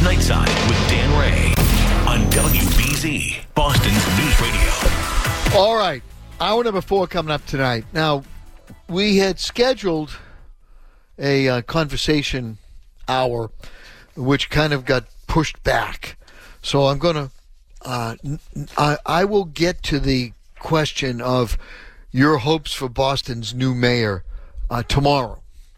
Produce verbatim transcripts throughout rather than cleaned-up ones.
Nightside with Dan Ray on W B Z, Boston's News Radio. All right. Hour number four coming up tonight. Now, we had scheduled a uh, conversation hour, which kind of got pushed back. So I'm going to, uh, I, I will get to the question of your hopes for Boston's new mayor uh, tomorrow.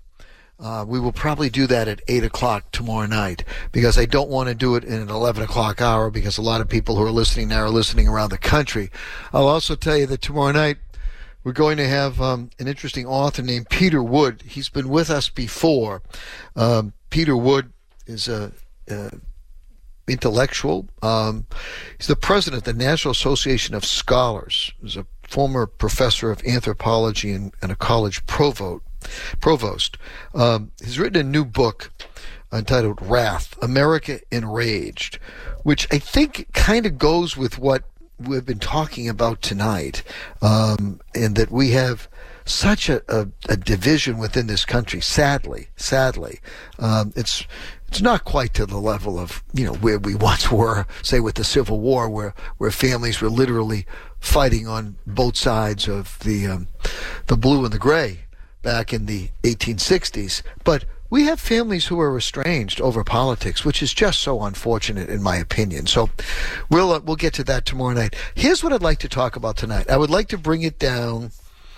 Uh, we will probably do that at eight o'clock tomorrow night because I don't want to do it in an eleven o'clock hour because a lot of people who are listening now are listening around the country. I'll also tell you that tomorrow night we're going to have um, an interesting author named Peter Wood. He's been with us before. Um, Peter Wood is a, a intellectual. Um, he's the president of the National Association of Scholars. He's a former professor of anthropology and, and a college provost. Provost. Um, he's written a new book entitled Wrath, America Enraged, which I think kind of goes with what we've been talking about tonight, um, and that we have such a, a, a division within this country, sadly, sadly. Um, it's it's not quite to the level of, you know, where we once were, say, with the Civil War, where, where families were literally fighting on both sides of the um, the blue and the gray back in the eighteen sixties, but we have families who are estranged over politics, which is just so unfortunate in my opinion. So we'll uh, we'll get to that tomorrow night. Here's what I'd like to talk about tonight. I would like to bring it down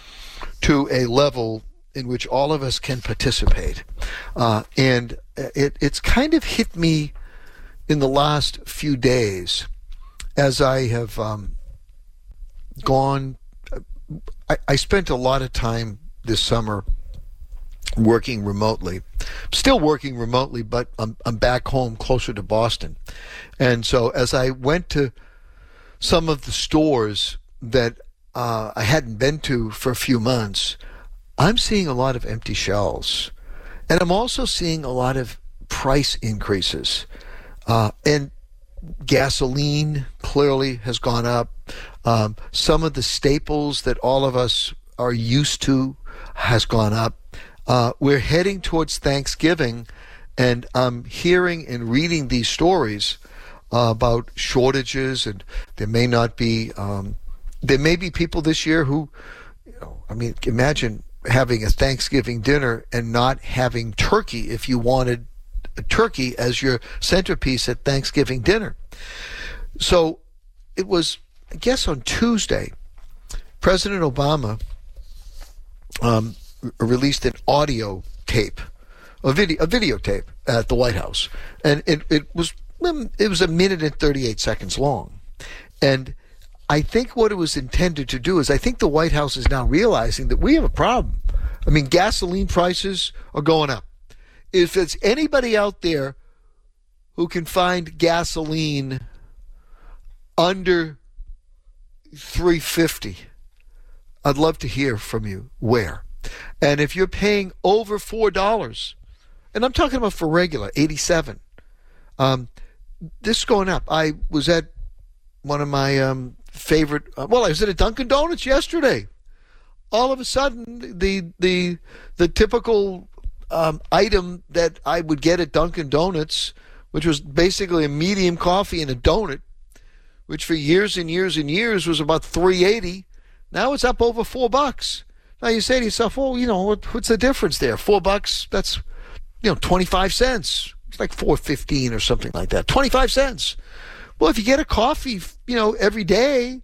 to a level in which all of us can participate. Uh, and it it's kind of hit me in the last few days as I have um, gone. I, I spent a lot of time this summer working remotely. Still working remotely, but I'm, I'm back home closer to Boston. And so as I went to some of the stores that uh, I hadn't been to for a few months, I'm seeing a lot of empty shelves. And I'm also seeing a lot of price increases. Uh, and gasoline clearly has gone up. Um, some of the staples that all of us are used to has gone up. Uh, we're heading towards Thanksgiving, and I'm hearing and reading these stories uh, about shortages, and there may not be, um, there may be people this year who, you know, I mean, imagine having a Thanksgiving dinner and not having turkey if you wanted a turkey as your centerpiece at Thanksgiving dinner. So it was, I guess on Tuesday, President Obama Um, released an audio tape, a video, a videotape at the White House, and it, it was it was a minute and thirty-eight seconds long. And I think what it was intended to do is, I think the White House is now realizing that we have a problem. I mean, gasoline prices are going up. If it's anybody out there who can find gasoline under three fifty. I'd love to hear from you where. And if you're paying over four dollars, and I'm talking about for regular, eighty-seven, um, this is going up. I was at one of my um, favorite, uh, well, I was at a Dunkin' Donuts yesterday. All of a sudden, the the the typical um, item that I would get at Dunkin' Donuts, which was basically a medium coffee and a donut, which for years and years and years was about three eighty. Now it's up over four bucks. Now you say to yourself, well, you know, what, what's the difference there? Four bucks, that's, you know, twenty-five cents. It's like four fifteen or something like that. twenty-five cents. Well, if you get a coffee, you know, every day,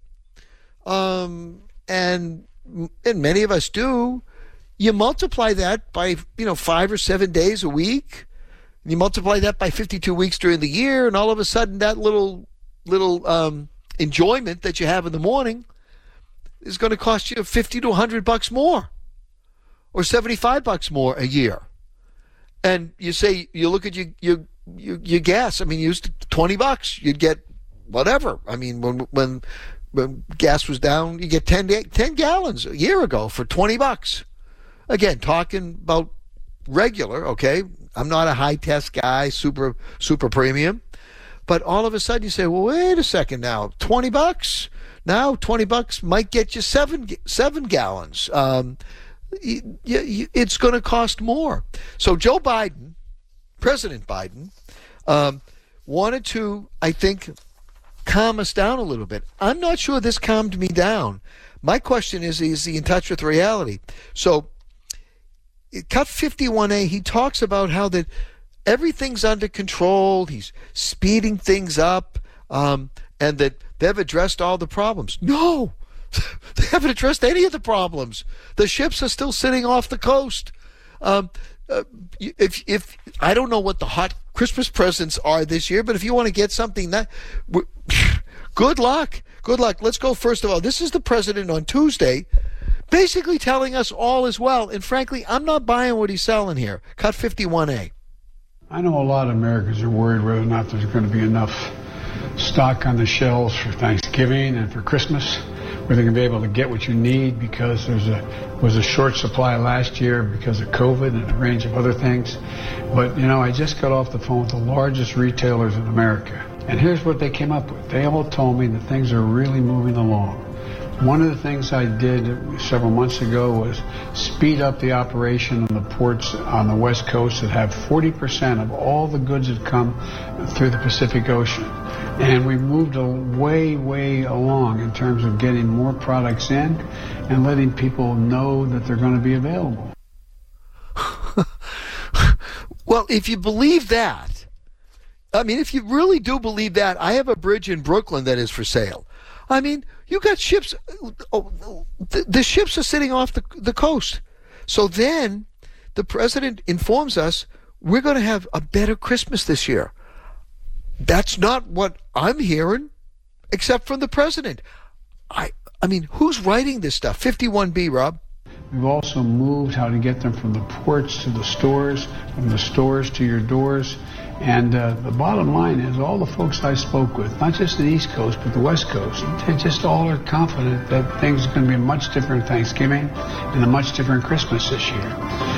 um, and and many of us do, you multiply that by, you know, five or seven days a week. And you multiply that by fifty-two weeks during the year, and all of a sudden that little little um, enjoyment that you have in the morning is going to cost you fifty to one hundred bucks more, or seventy-five bucks more a year. And you say, you look at your your your, your gas. I mean, you used to twenty bucks, you'd get whatever. I mean, when when when gas was down, you get ten, ten gallons a year ago for twenty bucks. Again, talking about regular, okay? I'm not a high test guy, super super premium. But all of a sudden you say, well, wait a second now, twenty bucks? Now twenty bucks might get you seven seven gallons. Um, you, you, it's going to cost more. So Joe Biden, President Biden, um, wanted to, I think, calm us down a little bit. I'm not sure this calmed me down. My question is, is he in touch with reality? So, Cut fifty-one A, he talks about how that everything's under control. He's speeding things up, um, and that they've addressed all the problems. No, they haven't addressed any of the problems. The ships are still sitting off the coast. Um, uh, if if I don't know what the hot Christmas presents are this year, but if you want to get something that, good luck. Good luck. Let's go first of all. This is the president on Tuesday, basically telling us all is well. And frankly, I'm not buying what he's selling here. Cut fifty-one A. I know a lot of Americans are worried whether or not there's going to be enough stock on the shelves for Thanksgiving and for Christmas, whether they're going to be able to get what you need because there's a was a short supply last year because of COVID and a range of other things. But, you know, I just got off the phone with the largest retailers in America, and here's what they came up with. They all told me that things are really moving along. One of the things I did several months ago was speed up the operation on the ports on the West Coast that have forty percent of all the goods that come through the Pacific Ocean. And we moved a way, way along in terms of getting more products in and letting people know that they're going to be available. Well, if you believe that, I mean, if you really do believe that, I have a bridge in Brooklyn that is for sale. I mean, you got ships, oh, the, the ships are sitting off the, the coast. So then the president informs us we're going to have a better Christmas this year. That's not what I'm hearing, except from the president. I I mean, who's writing this stuff? fifty-one B, Rob. We've also moved how to get them from the ports to the stores, from the stores to your doors. And uh, the bottom line is all the folks I spoke with, not just the East Coast, but the West Coast, they just all are confident that things are going to be a much different Thanksgiving and a much different Christmas this year.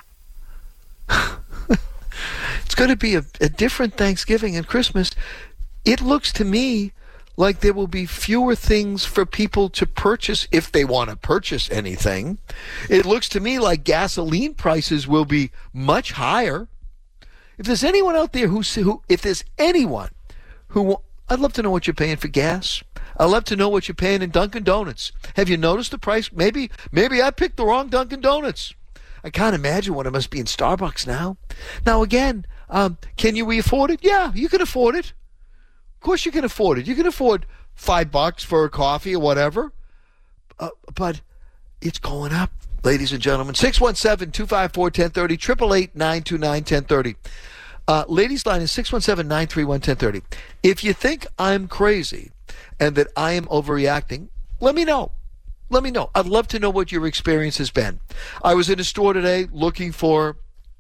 It's going to be a, a different Thanksgiving and Christmas. It looks to me like there will be fewer things for people to purchase if they want to purchase anything. It looks to me like gasoline prices will be much higher. If there's anyone out there who, who if there's anyone who, I'd love to know what you're paying for gas. I'd love to know what you're paying in Dunkin' Donuts. Have you noticed the price? Maybe, maybe I picked the wrong Dunkin' Donuts. I can't imagine what it must be in Starbucks now. Now again, um, can you afford it? Yeah, you can afford it. Of course you can afford it. You can afford five bucks for a coffee or whatever. Uh, but it's going up, ladies and gentlemen. six one seven, two five four, one zero three zero, eight eight eight, nine two nine, one zero three zero. Uh, ladies' line is six one seven, nine three one, one zero three zero. If you think I'm crazy and that I am overreacting, let me know. Let me know. I'd love to know what your experience has been. I was in a store today looking for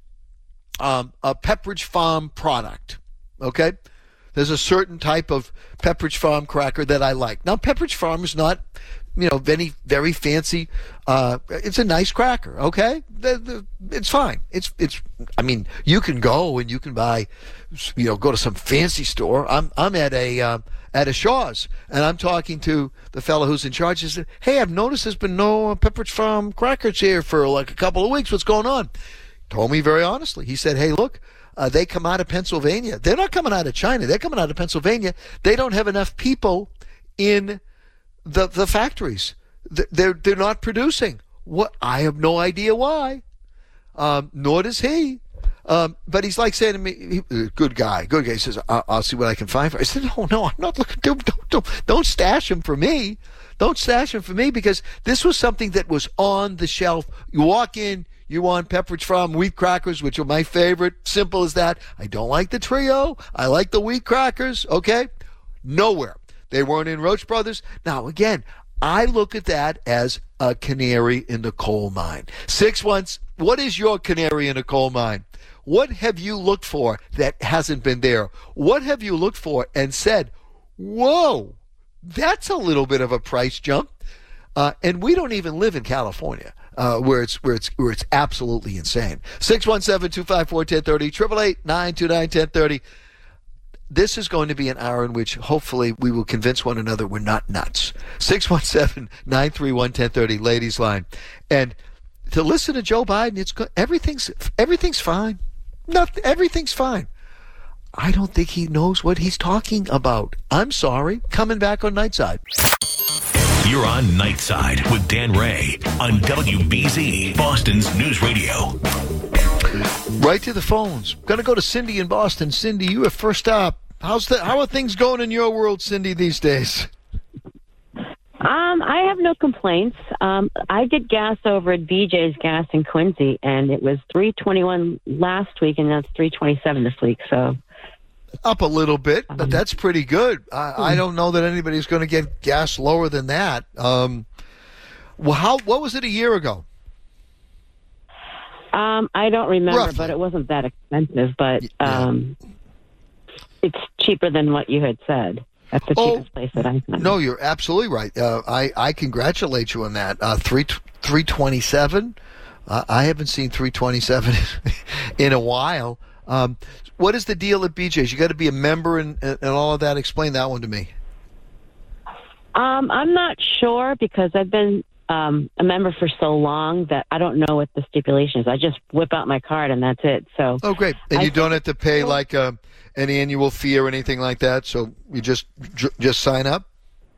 um, a Pepperidge Farm product, okay? There's a certain type of Pepperidge Farm cracker that I like. Now, Pepperidge Farm is not, you know, very, very fancy. Uh, it's a nice cracker, okay? The, the, it's fine. It's, it's. I mean, you can go and you can buy, you know, go to some fancy store. I'm, I'm at a, uh, at a Shaw's, and I'm talking to the fellow who's in charge. He said, "Hey, I've noticed there's been no Pepperidge Farm crackers here for like a couple of weeks. What's going on?" Told me very honestly. He said, "Hey, look." Uh, they come out of Pennsylvania. They're not coming out of China. They're coming out of Pennsylvania. They don't have enough people in the the factories. They're they're not producing. What? I have no idea why. Um, nor does he. Um, but he's like saying to me, he, "Good guy, good guy." He says, I'll, "I'll see what I can find for." I said, "No, no, I'm not looking. Don't don't don't, don't stash him for me. Don't stash him for me because this was something that was on the shelf. You walk in." You want Pepperidge Farm wheat crackers, which are my favorite. Simple as that. I don't like the trio. I like the wheat crackers. Okay? Nowhere. They weren't in Roach Brothers. Now, again, I look at that as a canary in the coal mine. Six months. What is your canary in a coal mine? What have you looked for that hasn't been there? What have you looked for and said, whoa, that's a little bit of a price jump? Uh, and we don't even live in California. Uh, where it's where it's where it's absolutely insane. six one seven, two five four, one zero three zero, eight eight eight, nine two nine, one zero three zero. This is going to be an hour in which hopefully we will convince one another we're not nuts. six one seven, nine three one, one zero three zero, ladies line. And to listen to Joe Biden, it's good. Everything's everything's fine. Not everything's fine. I don't think he knows what he's talking about. I'm sorry. Coming back on Nightside. You're on Nightside with Dan Ray on W B Z, Boston's News Radio. Right to the phones. Going to go to Cindy in Boston. Cindy, you are first up. How's the, how are things going in your world, Cindy, these days? Um, I have no complaints. Um, I get gas over at B J's Gas in Quincy, and it was three twenty-one last week, and that's three twenty-seven this week. So up a little bit, but that's pretty good. I, I don't know that anybody's going to get gas lower than that. Um, well, how what was it a year ago? Um, I don't remember, Roughly. but it wasn't that expensive. But um, yeah. It's cheaper than what you had said. That's the oh, cheapest place that I found. No, you're absolutely right. Uh, I I congratulate you on that. Uh, three three twenty seven. Uh, I haven't seen three twenty seven in a while. Um, what is the deal at B J's? You got to be a member and, and all of that. Explain that one to me. Um, I'm not sure because I've been um, a member for so long that I don't know what the stipulation is. I just whip out my card and that's it. So oh, great! And I you don't think, have to pay like a, an annual fee or anything like that. So you just just sign up.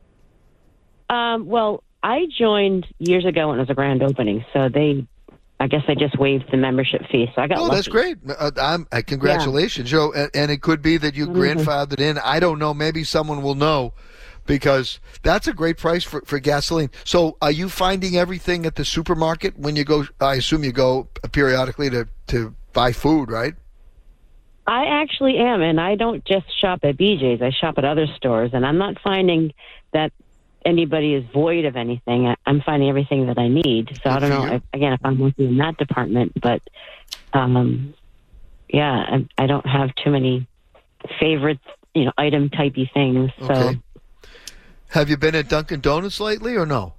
Um, well, I joined years ago when it was a grand opening, so they. I guess I just waived the membership fee, so I got Oh, lucky. that's great. Uh, I'm, uh, congratulations, Joe. And, and it could be that you Mm-hmm. grandfathered in. I don't know. Maybe someone will know because that's a great price for, for gasoline. So are you finding everything at the supermarket when you go? I assume you go periodically to, to buy food, right? I actually am, and I don't just shop at B J's. I shop at other stores, and I'm not finding that anybody is void of anything. I, I'm finding everything that I need. So Good I don't know, for you. if, again, if I'm working in that department, but um, yeah, I, I don't have too many favorite, you know, item typey things. So Okay. Have you been at Dunkin' Donuts lately or no?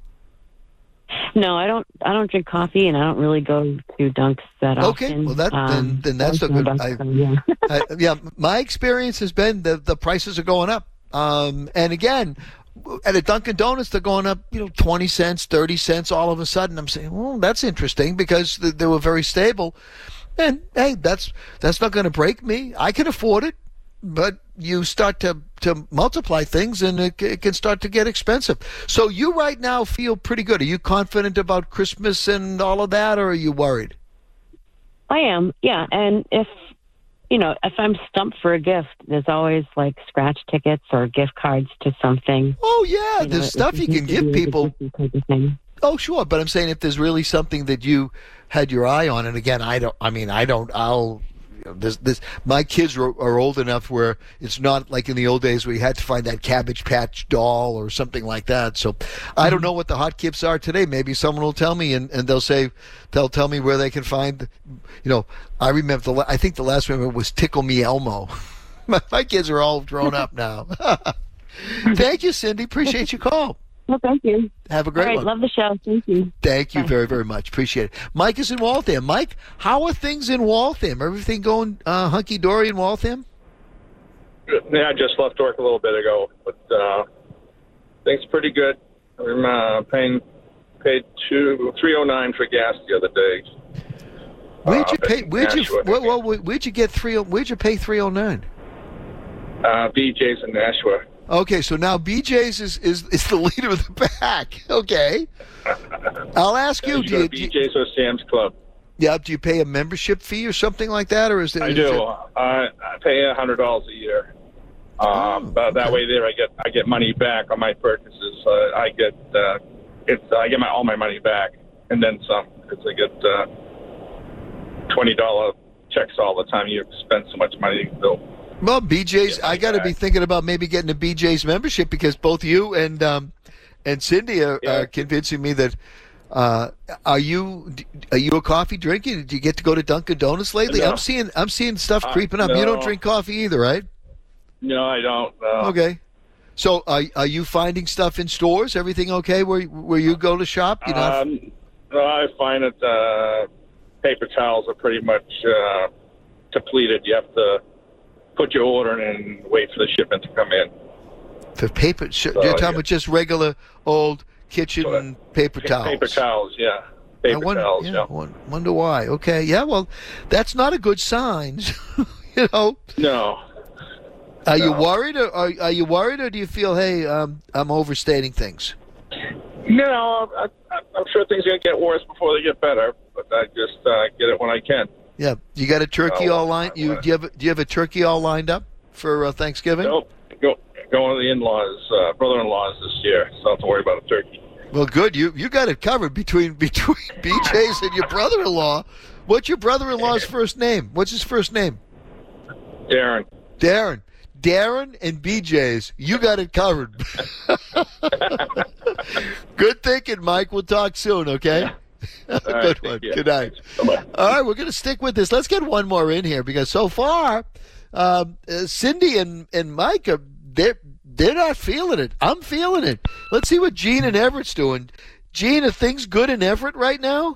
no, I don't. I don't drink coffee, and I don't really go to Dunks that Okay, often. well, that- then- then that's a no good- Dunks, I- so, yeah. I, yeah, my experience has been the the prices are going up. Um, and again, at a Dunkin' Donuts, they're going up, you know, twenty cents, thirty cents all of a sudden. I'm saying, well, that's interesting because th- they were very stable. And, hey, that's that's not going to break me. I can afford it. But you start to, to multiply things, and it, it can start to get expensive. So you right now feel pretty good. Are you confident about Christmas and all of that, or are you worried? I am, yeah. And if, you know, if I'm stumped for a gift, there's always like scratch tickets or gift cards to something. Oh, yeah, You know, there's it- stuff it you can seems to give be like a people. different type of thing. Oh, sure, but I'm saying if there's really something that you had your eye on, and again, I don't. I mean, I don't. I'll. You know, this, this. My kids are, are old enough where it's not like in the old days where you had to find that Cabbage Patch doll or something like that. So, I don't know what the hot gifts are today. Maybe someone will tell me, and, and they'll say, they'll tell me where they can find. You know, I remember the. la- I think the last one was Tickle Me Elmo. my, my kids are all grown up now. Thank you, Cindy. Appreciate your call. Well, thank you. Have a great All right, one. love the show. Thank you. Thank you Bye. very, very much. Appreciate it. Mike is in Waltham. Mike, how are things in Waltham? Everything going uh, hunky-dory in Waltham? Yeah, I just left work a little bit ago, but uh, things pretty good. I'm uh, paying paid two three oh nine for gas the other day. Where'd you Uh, pay? Where'd you? Nashua. Well, well, where'd you get three? Where'd you pay three oh nine? Uh, B J's in Nashua. Okay, so now B J's is, is, is the leader of the pack. Okay, I'll ask you. You Do go you, to do you, B J's or Sam's Club. yeah? Do you pay a membership fee or something like that, or is it? I is do. it- I, I pay a hundred dollars a year. Um, Oh, but that okay. way, there I get I get money back on my purchases. Uh, I get uh, it's I get my all my money back and then some because I get uh, twenty dollar checks all the time. You spend so much money, they'll Well, B J's. Yeah, I got to yeah. be thinking about maybe getting a B J's membership because both you and um, and Cindy are, Yeah. are convincing me that. Uh, are you are you a coffee drinker? Did you get to go to Dunkin' Donuts lately? No. I'm seeing I'm seeing stuff Uh, creeping up. You don't no. drink coffee either, right? No, I don't. No. Okay. So are are you finding stuff in stores? Everything okay where where you go to shop? You not Um, no, I find that uh, paper towels are pretty much uh, depleted. You have to put your order in and wait for the shipment to come in. for paper? Sh- So, you're talking yeah. about just regular old kitchen So, paper towels. Paper towels, yeah. I Paper wonder, towels, yeah, yeah. won- wonder why. Okay, yeah, well, that's not a good sign. you know, No. Are you No. worried, or are, are you worried, or do you feel, hey, um, I'm overstating things? No, I, I, I'm sure things are going to get worse before they get better, but I just uh, get it when I can. Yeah, you got a turkey Oh, all lined. You do you have do you have a turkey all lined up for uh, Thanksgiving? Nope. Go, going to the in-laws, uh, brother-in-laws this year, so I don't have to worry about a turkey. Well, good. You you got it covered between between B J's and your brother-in-law. What's your brother-in-law's first name? What's his first name? Darren. Darren. Darren and B J's. You got it covered. Good thinking, Mike. We'll talk soon, okay? Good right, one. yeah. Good night. Bye-bye. All right, we're going to stick with this. Let's get one more in here because so far, um, uh, Cindy and, and Mike, are, they're, they're not feeling it. I'm feeling it. Let's see what Gene and Everett's doing. Gene, are things good in Everett right now?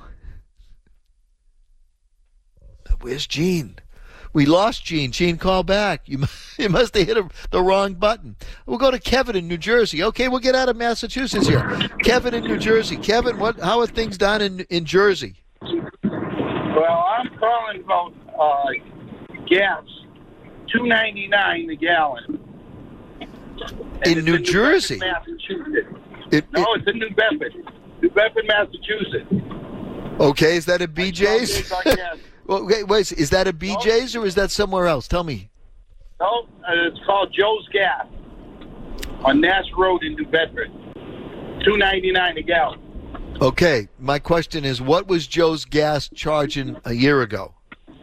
Where's Gene? We lost Gene. Gene, call back. You, you must have hit a, the wrong button. We'll go to Kevin in New Jersey. Okay, we'll get out of Massachusetts here. Kevin in New Jersey. Kevin, what? How are things down in, in Jersey? Well, I'm calling about uh, gas, two ninety nine a gallon. And In it's New Jersey? Bedford, Massachusetts. It, No, it- it's in New Bedford, New Bedford, Massachusetts. okay, is that a B J's? I told you I guess. Well, wait, wait, is that a B J's or is that somewhere else? Tell me. No, uh, it's called Joe's Gas on Nash Road in New Bedford, two ninety nine a gallon. Okay, my question is, what was Joe's Gas charging a year ago?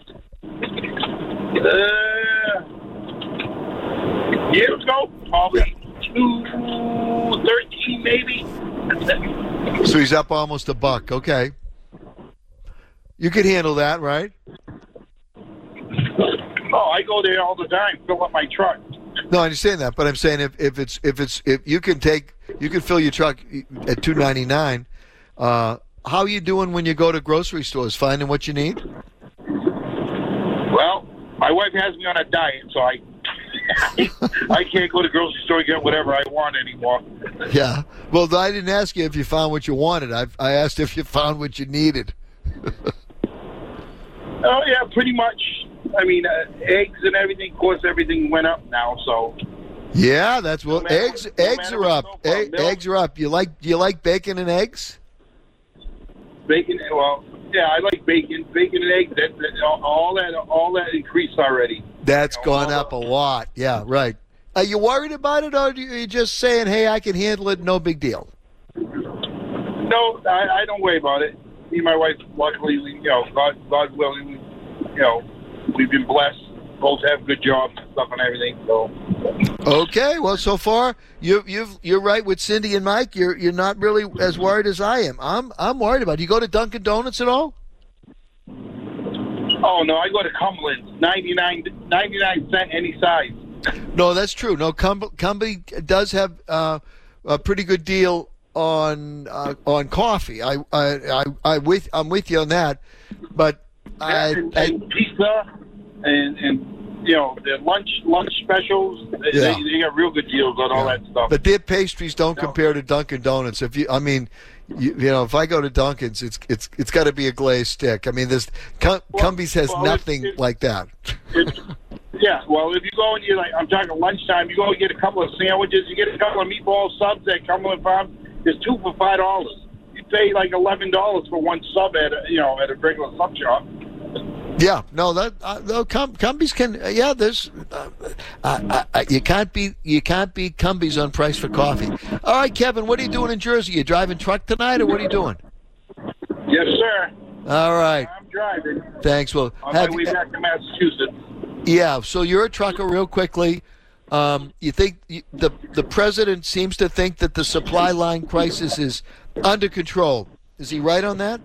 Uh, years ago, probably two thirteen, maybe. So he's up almost a buck. Okay. You could handle that, right? Oh, I go there all the time, fill up my truck. No, I understand that, but I'm saying if, if it's if it's if you can take you can fill your truck at two ninety-nine, uh, how are you doing when you go to grocery stores? Finding what you need? Well, my wife has me on a diet, so I I can't go to the grocery store and get whatever I want anymore. Yeah. Well, I didn't ask you if you found what you wanted. I I asked if you found what you needed. Oh yeah, pretty much. I mean, uh, eggs and everything. Of course, everything went up now. So Yeah, that's what No matter eggs. what- no eggs matter are what up. the no Egg, problem, eggs are up. You like you like bacon and eggs? bacon. Well, yeah, I like bacon, bacon and eggs. That, that all all that all that increased already. That's You know, gone all up a the- lot. Yeah, right. Are you worried about it, or are you just saying, "Hey, I can handle it, no big deal"? No, I, I don't worry about it. Me and my wife, luckily, we, you know, God, God willing, we, you know, we've been blessed. Both have good jobs and stuff and everything. So, Okay, well, so far you you've you're right with Cindy and Mike. You're you're not really as worried as I am. I'm I'm worried about it. You go to Dunkin' Donuts at all? oh no, I go to Cumberland's, ninety-nine, ninety-nine cent any size. No, that's true. No, Com- Cumby does have uh, a pretty good deal on uh, on coffee. I I I, I with I'm with you on that, but I, and, I and pizza, and and you know the lunch lunch specials. They, Yeah. they, they got real good deals on all that stuff. but their pastries don't No. compare to Dunkin' Donuts. If you, I mean, you, you know, if I go to Dunkin's, it's it's it's got to be a glazed stick. I mean, this Com- Well, Cumby's has well, nothing it- it- like that. It's, yeah, well, if you go and you like, I'm talking lunchtime. You go and get a couple of sandwiches. You get a couple of meatball subs at Cumberland Farms. There's two for five dollars. You pay like eleven dollars for one sub at a, you know at a regular sub shop. Yeah, no, that uh, no, Com- Cumbies can. Uh, yeah, there's. Uh, uh, uh, you can't beat you can't beat Cumbies on price for coffee. All right, Kevin, what are you doing in Jersey? You driving truck tonight, or what are you doing? Yes, sir. All right, I'm driving thanks. Well, on have my way you, back to Massachusetts. yeah. So you're a trucker, real quickly. Um, you think you- the the president seems to think that the supply line crisis is under control? Is he right on that?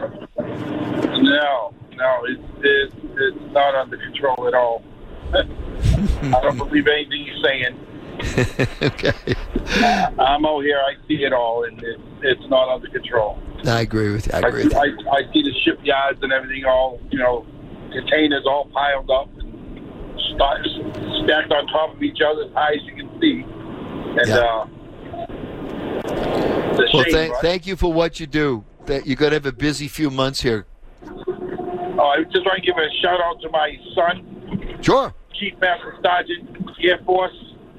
No, no, it's it's, it's not under control at all. I don't believe anything he's saying. Okay, I'm out here. I see it all, and it's it's not under control. I agree with you. I I, agree with you. I, I see the shipyards and everything all, you know, containers all piled up and st- stacked on top of each other as high as you can see. And, Yeah. uh, it's a Well, shame, thank right? thank you for what you do. That you're gonna have a busy few months here. Oh, I just want to give a shout out to my son, Sure. Chief Master Sergeant Air Force.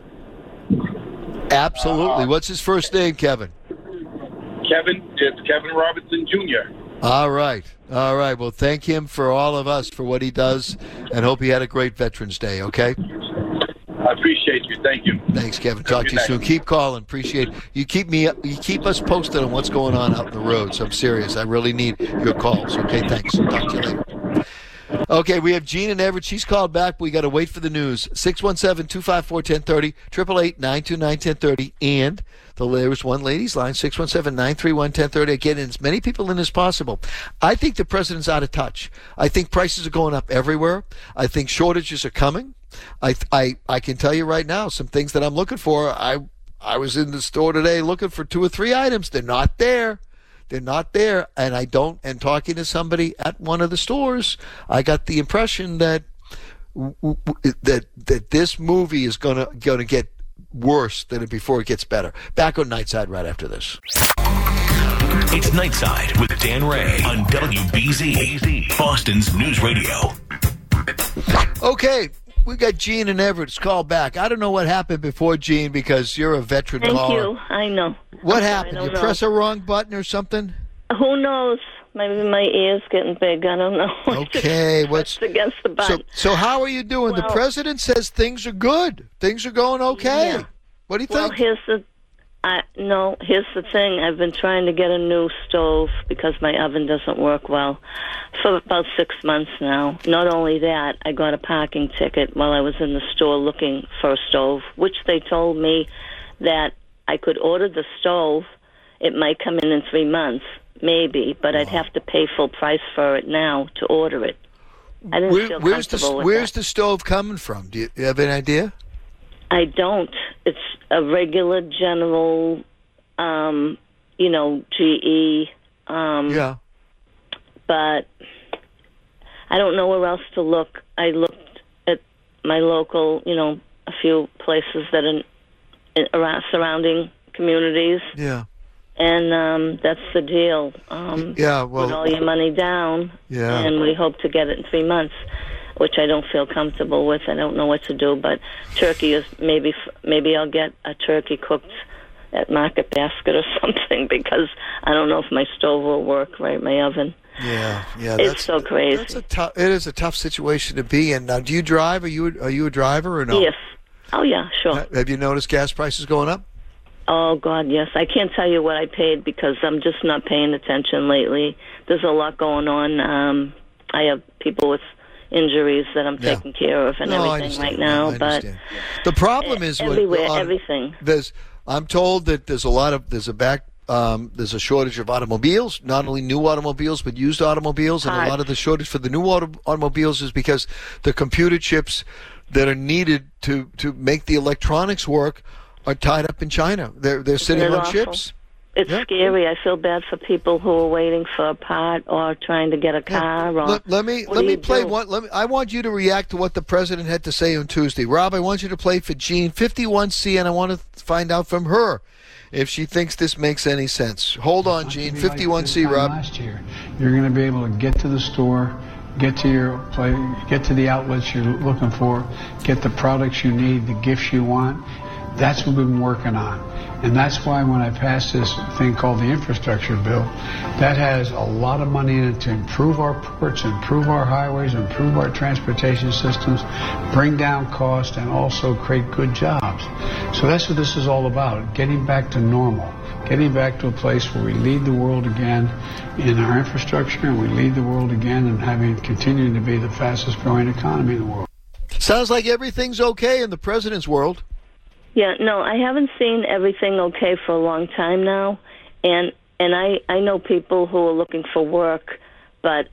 Absolutely. Uh, What's his first name, Kevin? Kevin, it's Kevin Robertson Junior All right. All right. Well, thank him for all of us for what he does, and hope he had a great Veterans Day, okay? I appreciate you. Thank you. Thanks, Kevin. Talk to you night. soon. Keep calling. Appreciate it. You keep me you keep us posted on what's going on out in the roads. I'm serious. I really need your calls. Okay, thanks. Talk to you later. Okay, we have Jean and Everett. She's called back, but we got to wait for the news. six one seven, two five four, one zero three zero, eight eight eight, nine two nine, one zero three zero, and the, there's one lady's line, six one seven, nine three one, one zero three zero. Again, as many people in as possible. I think the president's out of touch. I think prices are going up everywhere. I think shortages are coming. I, I, I can tell you right now some things that I'm looking for. I, I was in the store today looking for two or three items. They're not there. They're not there, and I don't. And talking to somebody at one of the stores, I got the impression that that that this movie is gonna gonna get worse than it before it gets better. Back on Nightside right after this. It's Nightside with Dan Ray on W B Z, Boston's News Radio. Okay. We got Gene and Everett's call back. I don't know what happened before, Gene, because you're a veteran Thank caller. you. I know. What I'm happened? sorry, You know. press a wrong button or something? Who knows? Maybe my ear's getting big. I don't know. Okay, what's Pressed against the so? button? So how are you doing? the Well- president says things are good. Things are going okay. Yeah. What do you Well, think? here's the. I no. Here's the thing. I've been trying to get a new stove because my oven doesn't work well for about six months now. Not only that, I got a parking ticket while I was in the store looking for a stove, which they told me that I could order the stove. It might come in in three months, maybe, but I'd have to pay full price for it now to order it. I didn't Where, feel where's the comfortable with Where's that. the stove coming from? Do you, you have any idea? I don't. It's a regular general, um, you know, G E. Um, Yeah. But I don't know where else to look. I looked at my local, you know, a few places that are in, around surrounding communities, Yeah. and um, that's the deal. Um, Yeah. Well. put all your money down, Yeah. and we hope to get it in three months, which I don't feel comfortable with. I don't know what to do, but turkey is maybe maybe I'll get a turkey cooked at Market Basket or something, because I don't know if my stove will work right, my oven. Yeah. Yeah. It's that's, so crazy. That's a tough. It is a tough situation to be in. Now, do you drive? Are you Are you a driver or no? Yes. Oh, yeah, sure. Have you noticed gas prices going up? Oh, God, yes. I can't tell you what I paid because I'm just not paying attention lately. There's a lot going on. Um, I have people with injuries that I'm Yeah. taking care of and No, I everything understand. right now. I but understand. The problem is when- everywhere, on- everything. There's, I'm told that there's a lot of there's a back um, there's a shortage of automobiles, not only new automobiles but used automobiles, and a Parts. lot of the shortage for the new auto, automobiles is because the computer chips that are needed to, to make the electronics work are tied up in China. They're they're sitting it on awful? ships. It's Yeah. scary. I feel bad for people who are waiting for a part or trying to get a Yeah. car. Or Let, let me what let do me you play do? one. Let me. I want you to react to what the president had to say on Tuesday. Rob, I want you to play for Jean fifty-one C, and I want to find out from her if she thinks this makes any sense. Hold on, Jean. fifty-one C, Rob. Last year, you're going to be able to get to the store, get to your play, get to the outlets you're looking for, get the products you need, the gifts you want. That's what we've been working on. And that's why when I passed this thing called the infrastructure bill, that has a lot of money in it to improve our ports, improve our highways, improve our transportation systems, bring down cost, and also create good jobs. So that's what this is all about, getting back to normal, getting back to a place where we lead the world again in our infrastructure, and we lead the world again in having continuing to be the fastest growing economy in the world. Sounds like everything's okay in the president's world. Yeah, no, I haven't seen everything okay for a long time now, and and I I know people who are looking for work, but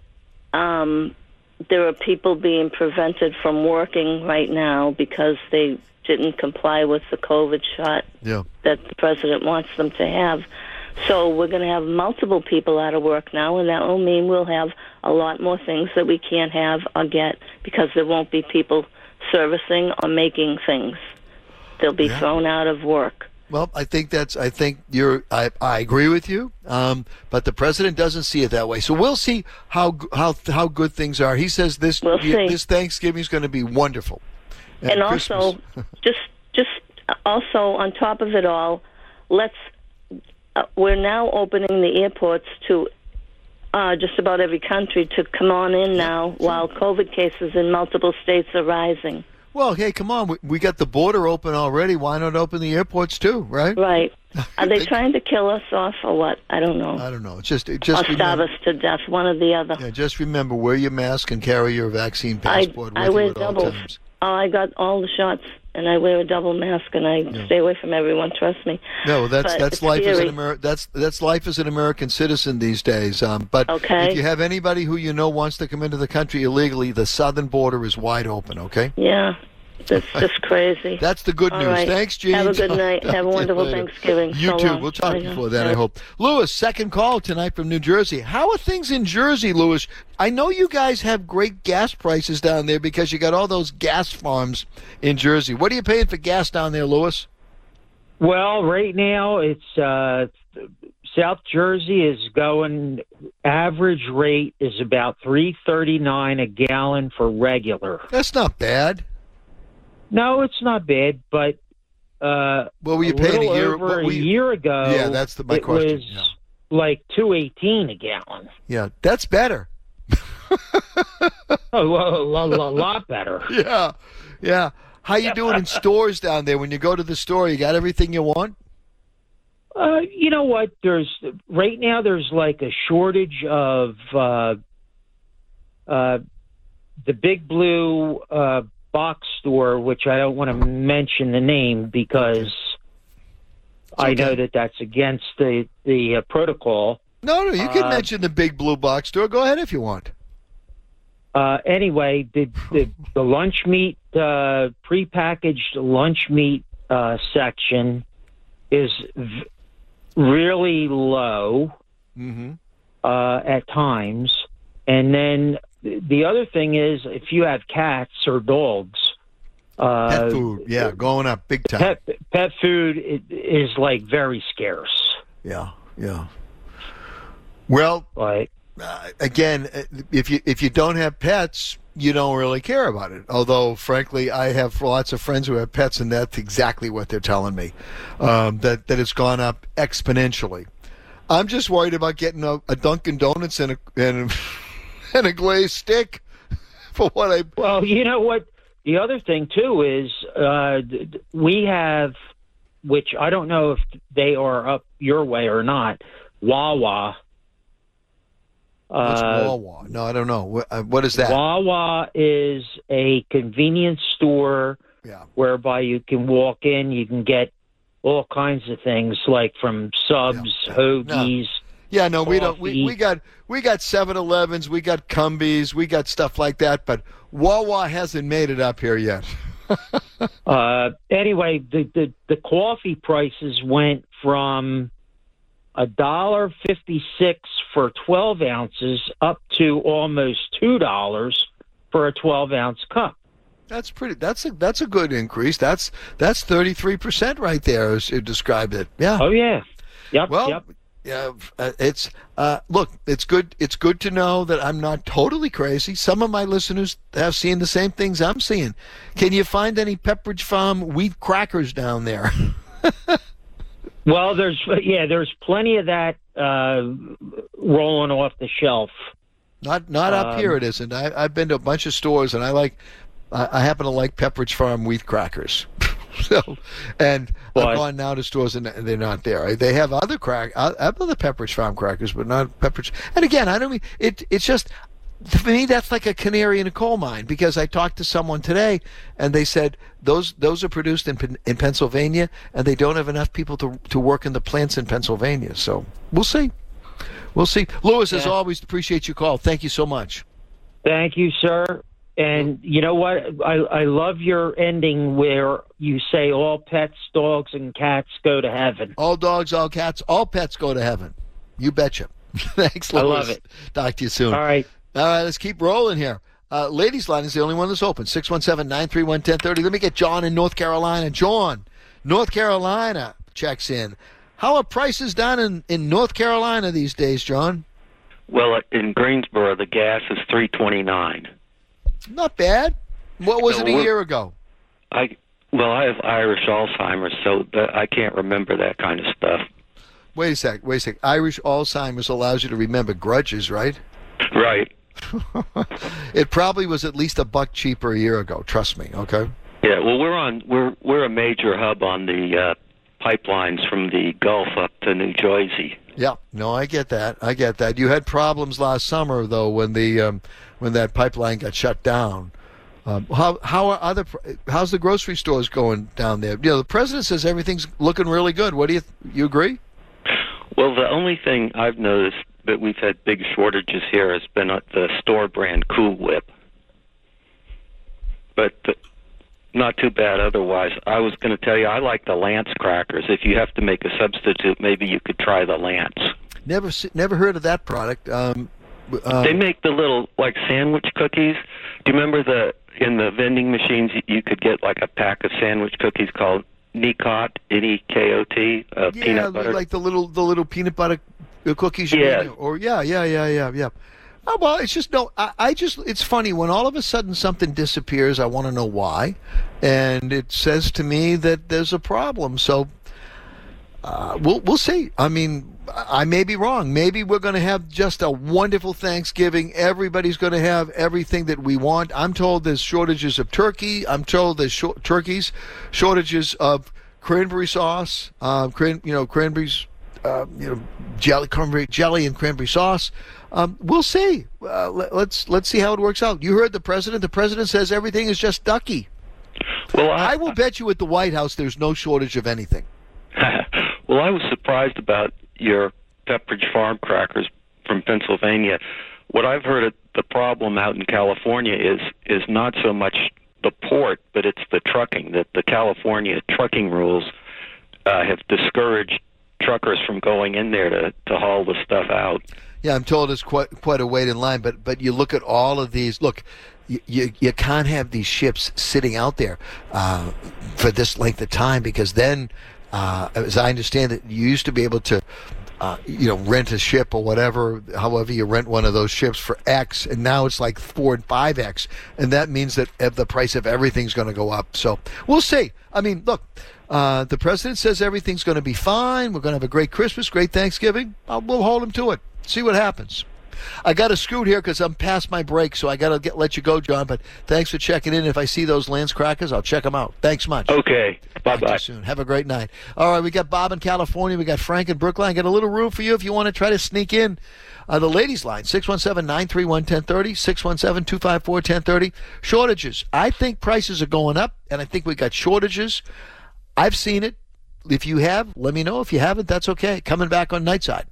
um, there are people being prevented from working right now because they didn't comply with the COVID shot Yeah. that the president wants them to have. So we're going to have multiple people out of work now, and that will mean we'll have a lot more things that we can't have or get because there won't be people servicing or making things. They'll be Yeah. thrown out of work. Well, I think that's. I think you're. I, I agree with you. Um, but the president doesn't see it that way. So we'll see how how how good things are. He says this We'll see. this Thanksgiving is going to be wonderful, And, and also, just just also on top of it all, let's. Uh, we're now opening the airports to uh, just about every country to come on in now, while COVID cases in multiple states are rising. Well, hey, come on. We, we got the border open already. Why not open the airports too, right? Right. Are they trying to kill us off or what? I don't know. I don't know. It's just, it just or starve remember, us to death, one or the other. Yeah, just remember, wear your mask and carry your vaccine passport I, with I you wear at doubles. all times. Oh, I got all the shots, and I wear a double mask, and I Yeah. stay away from everyone. Trust me. No, that's But that's it's life as an scary. Ameri- that's that's life as an American citizen these days. Um, but Okay. if you have anybody who you know wants to come into the country illegally, the southern border is wide open. Okay. Yeah, that's just crazy. That's the good All news. right. Thanks, Gene. Have a good night. Talk Have a to you wonderful later. Thanksgiving. You So too. long. We'll talk Bye before now. then, I Yeah. hope. Lewis, second call tonight from New Jersey. How are things in Jersey, Lewis? I know you guys have great gas prices down there because you got all those gas farms in Jersey. What are you paying for gas down there, Lewis? Well, right now it's uh, South Jersey is going. Average rate is about three thirty nine a gallon for regular. That's not bad. No, it's not bad, but uh, What were you a paying little a year? over what a were you- year ago? Yeah, that's the, my it question. was Yeah. like two eighteen a gallon. yeah, that's better. Oh, well, a, lo- lo- lot better. Yeah, yeah. How you doing in stores down there? When you go to the store, you got everything you want? Uh, you know what? There's right now. There's like a shortage of uh, uh, the Big Blue uh, box store, which I don't want to mention the name because I okay. know that that's against the the uh, protocol. No, no, you can Uh, mention the Big Blue Box store. Go ahead if you want. Uh, anyway, the the, the lunch meat uh, prepackaged lunch meat uh, section is v- really low Mm-hmm. uh, at times, and then the other thing is if you have cats or dogs, uh, Pet food, yeah, going up big time. pet pet food i- is like very scarce. Yeah, yeah. Well, Like uh, again, uh, if you if you don't have pets, you don't really care about it. Although, frankly, I have lots of friends who have pets, and that's exactly what they're telling me, um, that that it's gone up exponentially. I'm just worried about getting a, a Dunkin' Donuts and a and, and a glazed stick for what I. Well, you know what? The other thing too is uh, d- d- we have, which I don't know if they are up your way or not, Wawa. What's Uh, Wawa? No, I don't know. What, uh, what is that? Wawa is a convenience store Yeah. whereby you can walk in, you can get all kinds of things like from subs, Yeah. hoagies. Yeah, no, we don't. We, Coffee. we got we got seven elevens, we got Cumbies, we got stuff like that, but Wawa hasn't made it up here yet. Uh, anyway, the, the, the coffee prices went from a dollar fifty six for twelve ounces up to almost two dollars for a twelve ounce cup. That's pretty. That's a that's a good increase. That's that's thirty three percent right there, as you described it. Yeah. Oh yeah, yep, Well, yep. yeah. uh, It's uh, look. It's good. It's good to know that I'm not totally crazy. Some of my listeners have seen the same things I'm seeing. Can you find any Pepperidge Farm wheat crackers down there? Well, there's yeah, there's plenty of that uh, rolling off the shelf. Not not up Um, here. It isn't. I, I've been to a bunch of stores, and I like. I, I happen to like Pepperidge Farm wheat crackers. so, and But- I've gone now to stores, and they're not there. They have other crack, uh, other Pepperidge Farm crackers, but not Pepperidge. And again, I don't mean it. It's just. For me, that's like a canary in a coal mine because I talked to someone today, and they said those those are produced in Pen- in Pennsylvania, and they don't have enough people to to work in the plants in Pennsylvania. So we'll see, we'll see. Lewis, as Yeah. always, appreciate your call. Thank you so much. Thank you, sir. And you know what? I, I love your ending where you say all pets, dogs, and cats go to heaven. All dogs, all cats, all pets go to heaven. You betcha. Thanks, I Lewis. love it. Talk to you soon. All right. All right, let's keep rolling here. Uh, ladies' line is the only one that's open. six one seven, nine three one, one zero three zero. Let me get John in North Carolina. John, North Carolina checks in. How are prices down in, in North Carolina these days, John? Well, in Greensboro, the gas is three twenty nine. Not bad. What was No, it a we're- year ago? I well, I have Irish Alzheimer's, so that I can't remember that kind of stuff. Wait a sec. Wait a sec. Irish Alzheimer's allows you to remember grudges, right? Right. It probably was at least a buck cheaper a year ago. Trust me. Okay. Yeah. Well, we're on. We're we're a major hub on the uh, pipelines from the Gulf up to New Jersey. Yeah. No, I get that. I get that. You had problems last summer though when the um, when that pipeline got shut down. Um, how how are other how's the grocery stores going down there? You know, the president says everything's looking really good. What do you you agree? Well, the only thing I've noticed that we've had big shortages here has been at the store brand Cool Whip, but the, not too bad otherwise. I was going to tell you I like the Lance crackers. If you have to make a substitute, maybe you could try the Lance. Never never heard of that product. Um, um, they make the little like sandwich cookies. Do you remember the in the vending machines you could get like a pack of sandwich cookies called Nicot, N E K O T, uh, yeah, peanut butter? like the little the little peanut butter cookies. You yeah. mean? Or yeah, yeah, yeah, yeah, yeah. Oh, well, it's just no. I, I just it's funny when all of a sudden something disappears. I want to know why, and it says to me that there's a problem. So uh, we'll we'll see. I mean, I may be wrong. Maybe we're going to have just a wonderful Thanksgiving. Everybody's going to have everything that we want. I'm told there's shortages of turkey. I'm told there's short, turkeys, shortages of cranberry sauce. Uh, cran, you know, cranberries. Uh, you know, jelly, cranberry jelly, and cranberry sauce. Um, we'll see. Uh, let, let's let's see how it works out. You heard the president. The president says everything is just ducky. Well, I, I will bet you at the White House there's no shortage of anything. Well, I was surprised about your Pepperidge Farm crackers from Pennsylvania. What I've heard of the problem out in California is is not so much the port, but it's the trucking. That the California trucking rules uh, have discouraged truckers from going in there to, to haul the stuff out. Yeah, I'm told it's quite quite a wait in line. But but you look at all of these. Look, you you, you can't have these ships sitting out there uh, for this length of time because then, uh, as I understand it, you used to be able to, uh, you know, rent a ship or whatever. However, you rent one of those ships for X, and now it's like four and five X, and that means that the price of everything's going to go up. So we'll see. I mean, look. Uh, the president says everything's going to be fine. We're going to have a great Christmas, great Thanksgiving. I'll, we'll hold him to it. See what happens. I got to scoot here because I'm past my break, so I got to get let you go, John. But thanks for checking in. If I see those Lance crackers, I'll check them out. Thanks much. Okay. Bye bye. Soon. Have a great night. All right, we got Bob in California. We got Frank in Brookline. Got a little room for you if you want to try to sneak in. Uh, the ladies' line, six one seven, nine three one, one zero three zero, six one seven, two five four, one zero three zero. Shortages. I think prices are going up, and I think we got shortages. I've seen it. If you have, let me know. If you haven't, that's okay. Coming back on Nightside.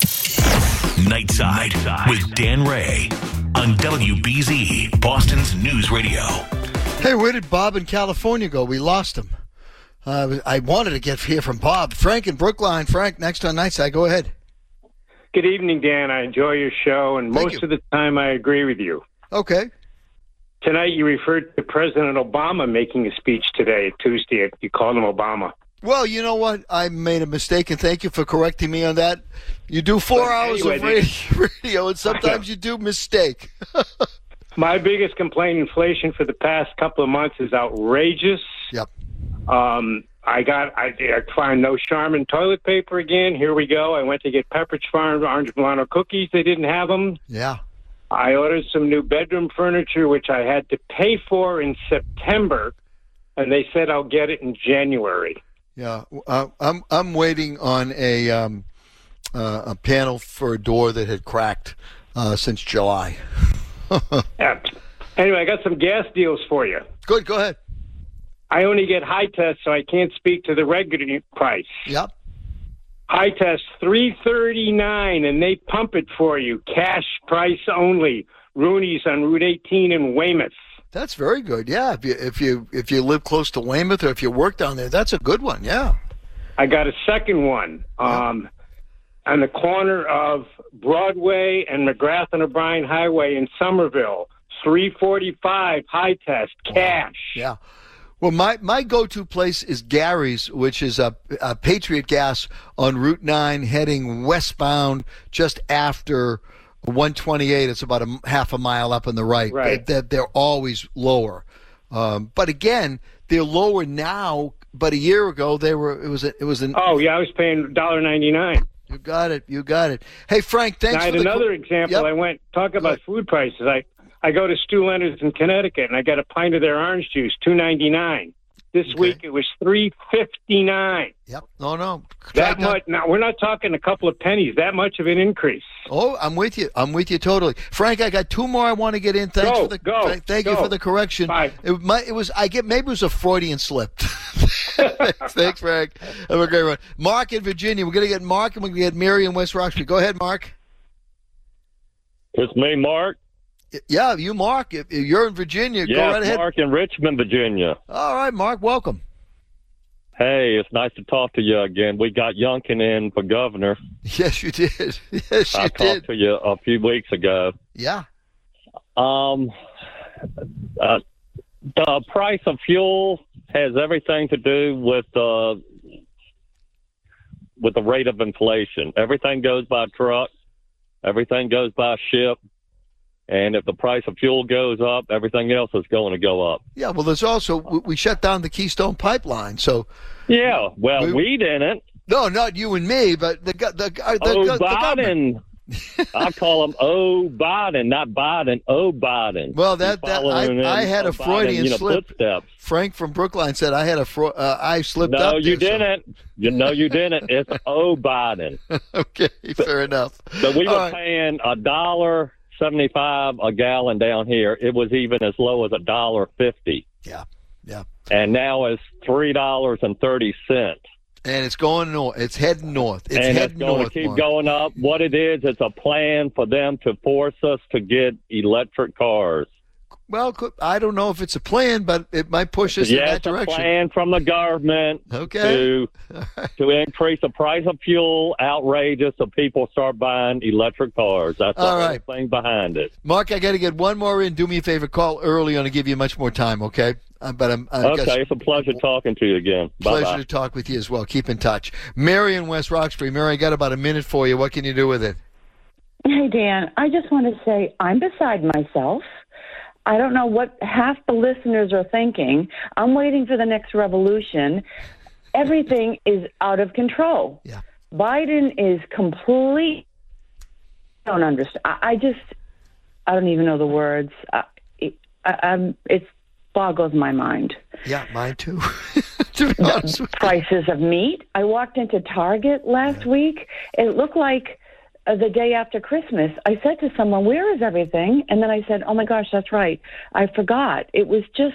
Nightside with Dan Ray on W B Z, Boston's News Radio. Hey, where did Bob in California go? We lost him. Uh, I wanted to get here from Bob. Frank in Brookline. Frank, next on Nightside. Go ahead. Good evening, Dan. I enjoy your show, and Thank most you. of the time I agree with you. Okay. Tonight you referred to President Obama making a speech today, Tuesday. You called him Obama. Well, you know what? I made a mistake, and thank you for correcting me on that. You do four But hours anyway, of radio, radio, and sometimes you do mistake. My biggest complaint, inflation for the past couple of months is outrageous. Yep. Um, I got, I, I find no Charmin toilet paper again. Here we go. I went to get Pepperidge Farm Orange Milano cookies. They didn't have them. Yeah. I ordered some new bedroom furniture, which I had to pay for in September, and they said I'll get it in January. Yeah, uh, I'm I'm waiting on a um, uh, a panel for a door that had cracked uh, since July. Yeah. Anyway, I got some gas deals for you. Good, go ahead. I only get high test, so I can't speak to the regular price. Yep. High test three thirty nine, and they pump it for you, cash price only. Rooney's on Route eighteen in Weymouth. That's very good. Yeah, if you if you if you live close to Weymouth or if you work down there, that's a good one. Yeah. I got a second one um, on the corner of Broadway and McGrath and O'Brien Highway in Somerville. three forty-five high test cash. Yeah. Well, my, my go-to place is Gary's, which is a, a Patriot Gas on Route nine heading westbound just after one twenty-eight. It's about a half a mile up on the right. Right. They, they're, they're always lower. Um, but again, they're lower now, but a year ago they were. It was a, it was an. Oh yeah, I was paying one dollar ninety-nine. You got it. You got it. Hey Frank, thanks. Now, I had for the another co- example. Yep. I went talk about food prices. I I go to Stu Leonard's in Connecticut, and I got a pint of their orange juice, two ninety-nine. This Okay. week it was three fifty-nine. Yep. No, no. That Try- much. Now we're not talking a couple of pennies. That much of an increase. Oh, I'm with you. I'm with you totally, Frank. I got two more I want to get in. Thanks Go, for the go, th- thank you go. for the correction. Bye. It, might, it was I get maybe it was a Freudian slip. thanks, thanks, Frank. Have a great one. Mark in Virginia. We're gonna get Mark and we're gonna get Mary in West Roxbury. Go ahead, Mark. It's me, Mark. Yeah, you, Mark. If if you're in Virginia, Yes, go right ahead. Mark in Richmond, Virginia. All right, Mark. Welcome. Hey, it's nice to talk to you again. We got Youngkin in for governor. Yes, you did. Yes, you I did. talked to you a few weeks ago. Yeah. Um, uh, the price of fuel has everything to do with uh, with the rate of inflation. Everything goes by truck. Everything goes by ship. And if the price of fuel goes up, everything else is going to go up. Yeah. Well, there's also we, we shut down the Keystone Pipeline, so. Yeah. Well, We- we, didn't. No, not you and me, but the the the, the, Oh, the, the government. Biden. I call him Oh Biden, not Biden. Oh Biden. Well, that He's that following in I, I had a Biden, Freudian you know, slip. footsteps. Frank from Brookline said I had a Fro- uh, I slipped No, up. you there, so- didn't. You know you didn't. It's Oh Biden. Okay, fair enough. So we All were right. paying a dollar seventy-five a gallon down here. It was even as low as a dollar fifty. Yeah, yeah. And now it's three dollars and thirty cents. And it's going north. It's heading north. It's and it's heading going north. to keep Mark. going up. What it is, it's a plan for them to force us to get electric cars. Well, could- I don't know if it's a plan, but it might push us in Yes, that direction. a plan from the government Okay. to to increase the price of fuel outrageous so people start buying electric cars. That's the All whole right. thing behind it. Mark, I got to get one more in. Do me a favor. Call early on to give you much more time, okay? Uh, but I'm I guess Okay, it's a pleasure talking to you again. pleasure Bye-bye. to talk with you as well. Keep in touch. Mary in West Roxbury. Mary, I got about a minute for you. What can you do with it? Hey, Dan, I just want to say I'm beside myself. I don't know what half the listeners are thinking. I'm waiting for the next revolution. Everything is out of control. Yeah. Biden is complete. I don't understand. I, I just, I don't even know the words. I, I, I'm, it boggles my mind. Yeah, mine too. to be honest with you. Prices of meat. I walked into Target last week. It looked like uh, the day after Christmas. I said to someone, "Where is everything?" And then I said, "Oh my gosh, that's right. I forgot." It was just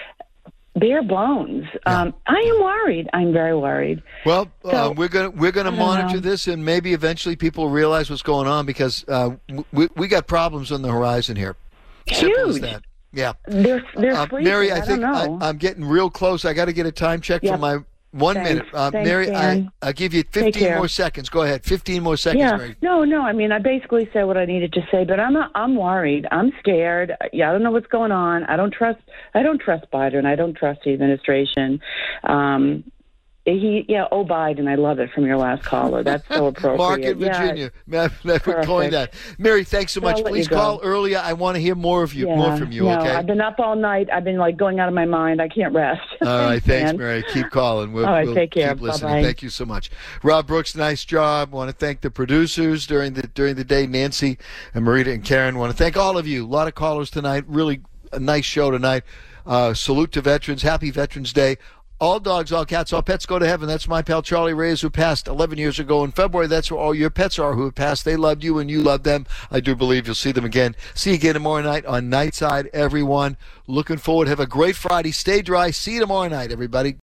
bare bones. Yeah. Um, I am worried. I'm very worried. Well, uh, So, we're gonna we're gonna I don't monitor know. this, and maybe eventually people realize what's going on because uh, we we got problems on the horizon here. Simple as Huge. that. Yeah. They're they're Uh, freezing. Mary, I, I think don't know. I, I'm getting real close. I got to get a time check Yep. from my one Thanks. minute. Uh, Thanks, Mary, I, Dan. I'll give you Take fifteen care. more seconds. Go ahead. fifteen more seconds, Yeah, Mary. no, no. I mean, I basically said what I needed to say, but I'm I'm worried. I'm scared. Yeah, I don't know what's going on. I don't trust. I don't trust Biden. I don't trust the administration. Um, he, yeah, oh Biden. I love it from your last caller. That's so appropriate. Mark in Yeah, Virginia. Yeah, we're calling that. Perfect. Mary, thanks so I'll much. let Please you go. call earlier. I want to hear more of you, yeah, more from you. no, Okay. I've been up all night. I've been like going out of my mind. I can't rest. All right, thanks, man. Mary. Keep calling. We'll, All right, we'll take care. keep listening. Bye-bye. Thank you so much, Rob Brooks. Nice job. Want to thank the producers during the during the day, Nancy and Marita and Karen. Want to thank all of you. A lot of callers tonight. Really a nice show tonight. Uh, salute to veterans. Happy Veterans Day. All dogs, all cats, all pets go to heaven. That's my pal Charlie Reyes, who passed eleven years ago in February. That's where all your pets are who have passed. They loved you and you loved them. I do believe you'll see them again. See you again tomorrow night on Nightside, everyone. Looking forward. Have a great Friday. Stay dry. See you tomorrow night, everybody.